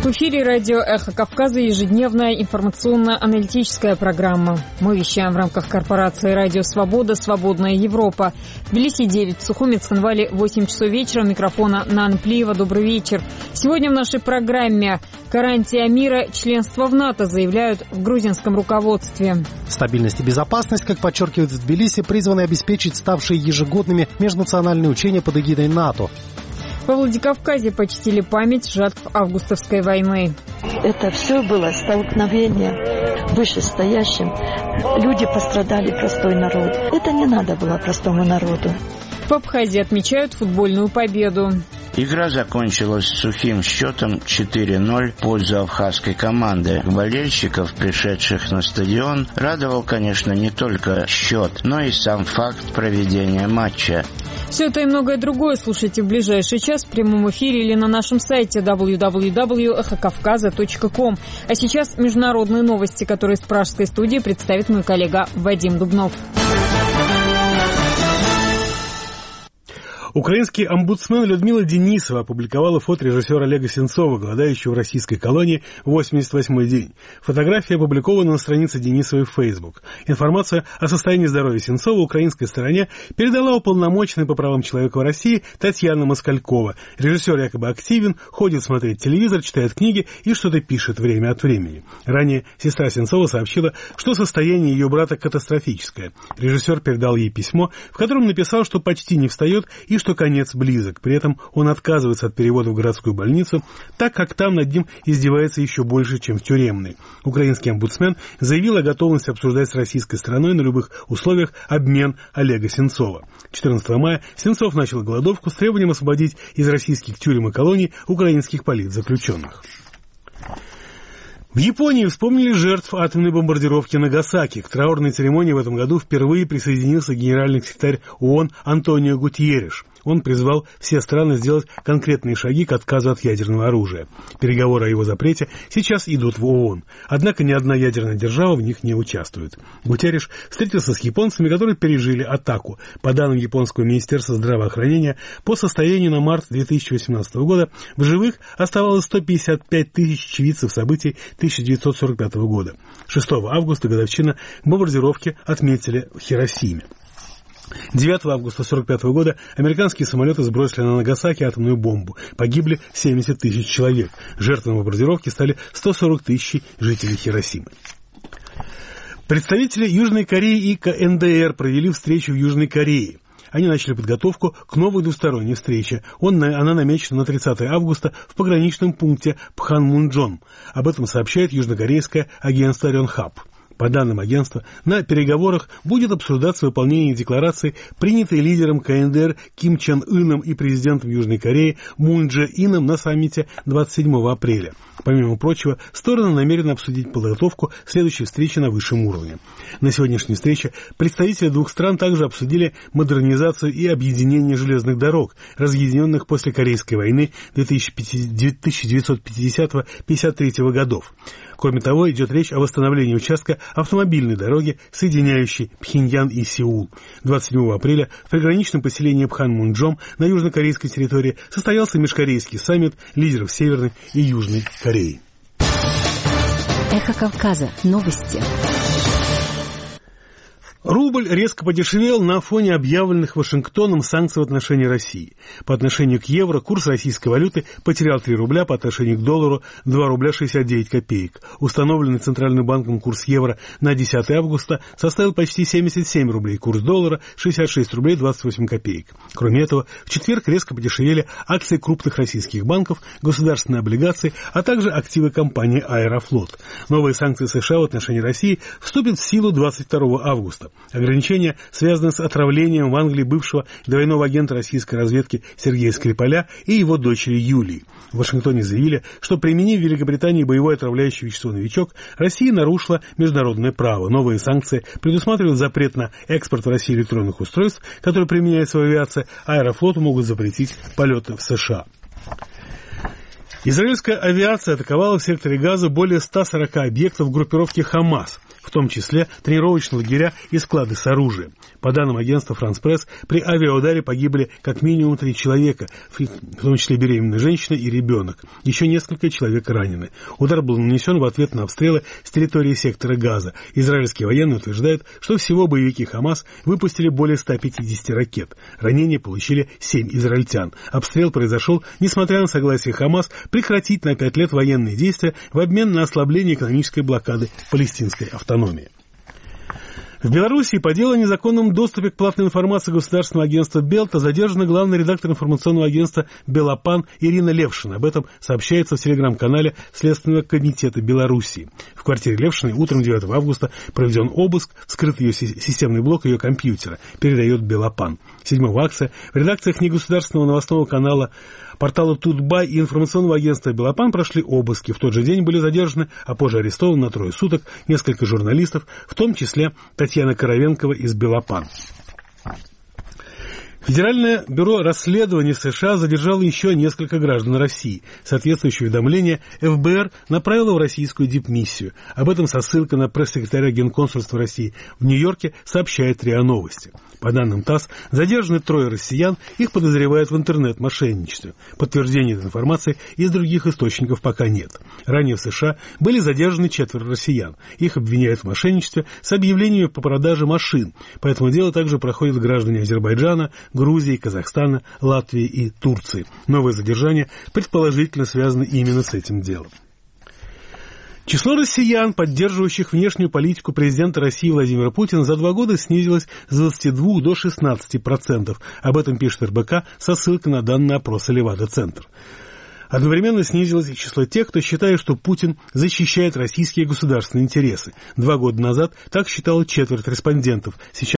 В эфире радио «Эхо Кавказа» ежедневная информационно-аналитическая программа. Мы вещаем в рамках корпорации «Радио Свобода», «Свободная Европа». В Тбилиси 9, в Сухуме, Цхинвале 8 часов вечера. Микрофона Нана Плиева. Добрый вечер. Сегодня в нашей программе гарантия мира, членство в НАТО, заявляют в грузинском руководстве. Стабильность и безопасность, как подчеркивают в Тбилиси, призваны обеспечить ставшие ежегодными межнациональные учения под эгидой НАТО. Во Владикавказе почтили память жертв августовской войны. Это все было столкновение вышестоящим. Люди пострадали, простой народ. Это не надо было простому народу. В Абхазии отмечают футбольную победу. Игра закончилась сухим счетом 4-0 в пользу абхазской команды. Болельщиков, пришедших на стадион, радовал, конечно, не только счет, но и сам факт проведения матча. Все это и многое другое слушайте в ближайший час в прямом эфире или на нашем сайте www.эхокавказа.ком. А сейчас международные новости, которые из пражской студии представит мой коллега Вадим Дубнов. Украинский омбудсмен Людмила Денисова опубликовала фото режиссера Олега Сенцова, голодающего в российской колонии в 88-й день. Фотография опубликована на странице Денисовой в Facebook. Информацию о состоянии здоровья Сенцова украинской стороне передала уполномоченная по правам человека в России Татьяна Москалькова. Режиссер якобы активен, ходит смотреть телевизор, читает книги и что-то пишет время от времени. Ранее сестра Сенцова сообщила, что состояние ее брата катастрофическое. Режиссер передал ей письмо, в котором написал, что почти не встает и что конец близок. При этом он отказывается от перевода в городскую больницу, так как там над ним издевается еще больше, чем в тюремной. Украинский омбудсмен заявил о готовности обсуждать с российской стороной на любых условиях обмен Олега Сенцова. 14 мая Сенцов начал голодовку с требованием освободить из российских тюрем и колоний украинских политзаключенных. В Японии вспомнили жертв атомной бомбардировки Нагасаки. К траурной церемонии в этом году впервые присоединился генеральный секретарь ООН Антонио Гутьерреш. Он призвал все страны сделать конкретные шаги к отказу от ядерного оружия. Переговоры о его запрете сейчас идут в ООН. Однако ни одна ядерная держава в них не участвует. Гутьерреш встретился с японцами, которые пережили атаку. По данным японского министерства здравоохранения, по состоянию на март 2018 года в живых оставалось 155 тысяч очевидцев событий 1945 года. 6 августа годовщина бомбардировки отметили в Хиросиме. 9 августа 1945 года американские самолеты сбросили на Нагасаки атомную бомбу. Погибли 70 тысяч человек. Жертвами бомбардировки стали 140 тысяч жителей Хиросимы. Представители Южной Кореи и КНДР провели встречу в Южной Корее. Они начали подготовку к новой двусторонней встрече. Она намечена на 30 августа в пограничном пункте Пханмунджом. Об этом сообщает южнокорейское агентство Рёнхап. По данным агентства, на переговорах будет обсуждаться выполнение декларации, принятой лидером КНДР Ким Чен Ыном и президентом Южной Кореи Мун Дже Ином на саммите 27 апреля. Помимо прочего, стороны намерены обсудить подготовку следующей встречи на высшем уровне. На сегодняшней встрече представители двух стран также обсудили модернизацию и объединение железных дорог, разъединенных после Корейской войны 1950-53 годов. Кроме того, идет речь о восстановлении участка автомобильной дороги, соединяющей Пхеньян и Сеул. 27 апреля в приграничном поселении Пханмунджом на южнокорейской территории состоялся межкорейский саммит лидеров Северной и Южной Кореи. Эхо Кавказа. Новости. Рубль резко подешевел на фоне объявленных Вашингтоном санкций в отношении России. По отношению к евро курс российской валюты потерял 3 рубля, по отношению к доллару 2 рубля 69 копеек. Установленный Центральным банком курс евро на 10 августа составил почти 77 рублей, курс доллара 66 рублей 28 копеек. Кроме этого, в четверг резко подешевели акции крупных российских банков, государственные облигации, а также активы компании «Аэрофлот». Новые санкции США в отношении России вступят в силу 22 августа. Ограничения связаны с отравлением в Англии бывшего двойного агента российской разведки Сергея Скрипаля и его дочери Юлии. В Вашингтоне заявили, что, применив в Великобритании боевое отравляющее вещество «Новичок», Россия нарушила международное право. Новые санкции предусматривают запрет на экспорт в Россию электронных устройств, которые применяются в авиации. Аэрофлоту могут запретить полеты в США. Израильская авиация атаковала в секторе Газа более 140 объектов группировки «Хамас». в том числе тренировочные лагеря и склады с оружием. По данным агентства «Франс Пресс», при авиаударе погибли как минимум 3 человека, в том числе беременная женщина и ребенок. Еще несколько человек ранены. Удар был нанесен в ответ на обстрелы с территории сектора Газа. Израильские военные утверждают, что всего боевики «Хамас» выпустили более 150 ракет. Ранения получили 7 израильтян. Обстрел произошел, несмотря на согласие «Хамас» прекратить на 5 лет военные действия в обмен на ослабление экономической блокады палестинской автономии. В Белоруссии по делу о незаконном доступе к платной информации государственного агентства «Белта» задержана главный редактор информационного агентства «Белопан» Ирина Левшина. Об этом сообщается в телеграм-канале Следственного комитета Белоруссии. В квартире Левшиной утром 9 августа проведен обыск, вскрыт ее системный блок ее компьютера, передает «Белопан». 7 акция в редакциях негосударственного новостного канала, портала «Тутбай» и информационного агентства «Белопан» прошли обыски. В тот же день были задержаны, а позже арестованы на 3 суток несколько журналистов, в том числе Татьяна Коровенкова из «Белопан». Федеральное бюро расследований США задержало еще несколько граждан России. Соответствующее уведомление ФБР направило в российскую дипмиссию. Об этом со ссылкой на пресс-секретаря Генконсульства России в Нью-Йорке сообщает РИА Новости. По данным ТАСС, задержаны 3 россиян, их подозревают в интернет-мошенничестве. Подтверждения этой информации из других источников пока нет. Ранее в США были задержаны 4 россиян. Их обвиняют в мошенничестве с объявлениями по продаже машин. По этому делу также проходят граждане Азербайджана, Грузии, Казахстана, Латвии и Турции. Новые задержания предположительно связаны именно с этим делом. Число россиян, поддерживающих внешнюю политику президента России Владимира Путина, за 2 года снизилось с 22 до 16%. Об этом пишет РБК со ссылкой на данные опроса Левада-Центр. Одновременно снизилось и число тех, кто считает, что Путин защищает российские государственные интересы. 2 года назад так считало 1/4 респондентов. Сейчас